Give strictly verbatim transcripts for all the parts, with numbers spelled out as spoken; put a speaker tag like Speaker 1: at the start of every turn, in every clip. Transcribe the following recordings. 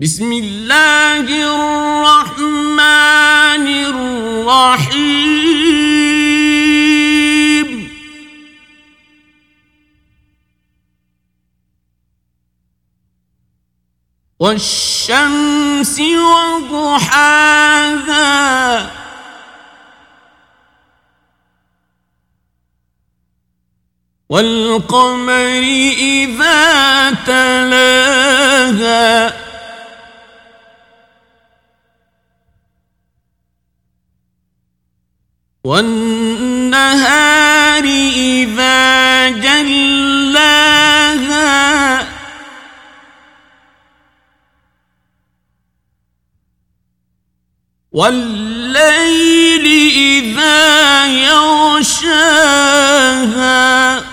Speaker 1: بسم الله الرحمن الرحيم والشمس وضحاها والقمر إذا تلاها والنهار إذا جلاها والليل إذا يغشاها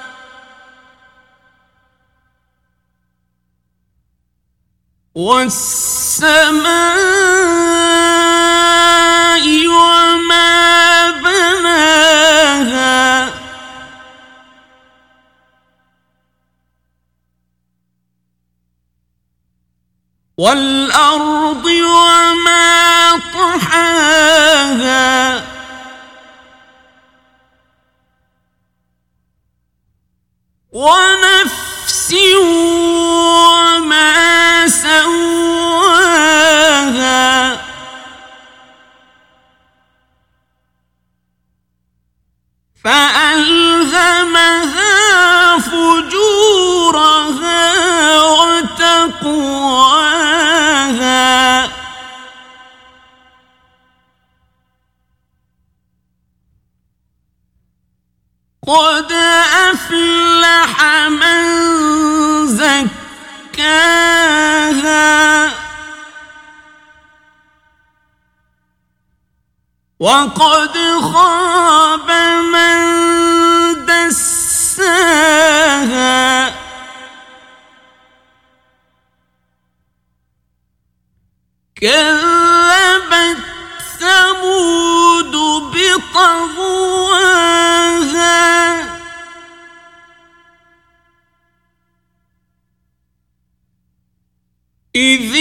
Speaker 1: والسماء وما بناها والأرض وما طحاها ونفس وما سواها فألهمها فجورها وتقواها قد أفلح من زكاها وقد خاب من دساها كذبت ثمود بطغواها إذ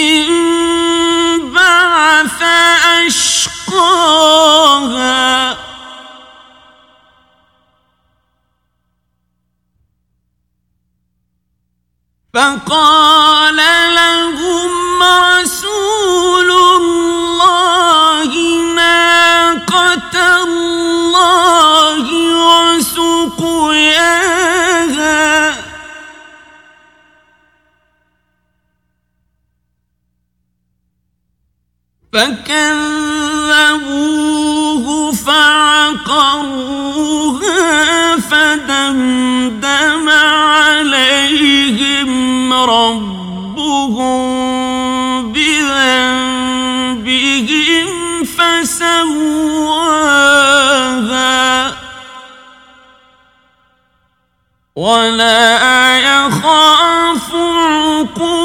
Speaker 1: انبعث أشقاها فقال لهم رسول الله ناقة الله وسقياها فكذبوه فعقروها فدمدم عليهم ربهم بذنبهم فسواها ولا يخاف عقباها